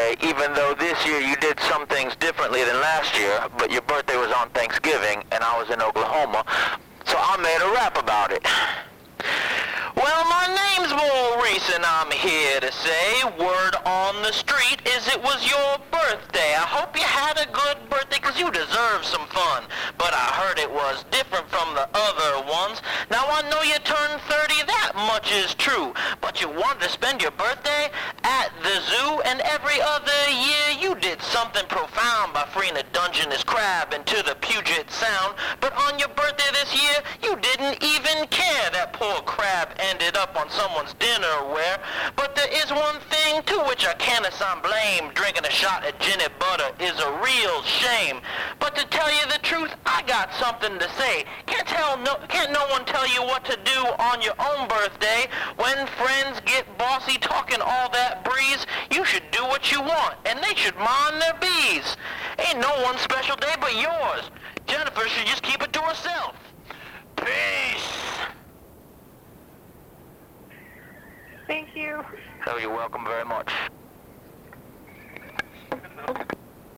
birthday, even though this year you did some things differently than last year, but your birthday was on Thanksgiving, and I was in Oklahoma, so I made a rap about it. Well, my name's Maurice, and I'm here to say, word on the street is it was your birthday. I hope you had a good birthday, 'cause you deserve some fun. But I heard it was different from the other ones. Now, I know you turned 30, that much is true. But you wanted to spend your birthday at the zoo, and every other year you did something profound by freeing a Dungeness crab into the Puget Sound. But on your birthday this year, you didn't even care that poor crab ended up on someone's dinnerware. But there is one thing to which I can't assign blame. Drinking a shot at gin and butter is a real shame. But to tell you the truth, I got something to say. Can't no one tell you what to do on your own birthday. When friends get bossy talking all that breeze, you should do what you want, and they should mind their bees. Ain't no one special day but yours. Jennifer should just keep it to herself. Peace. Thank you. Oh, you're welcome very much.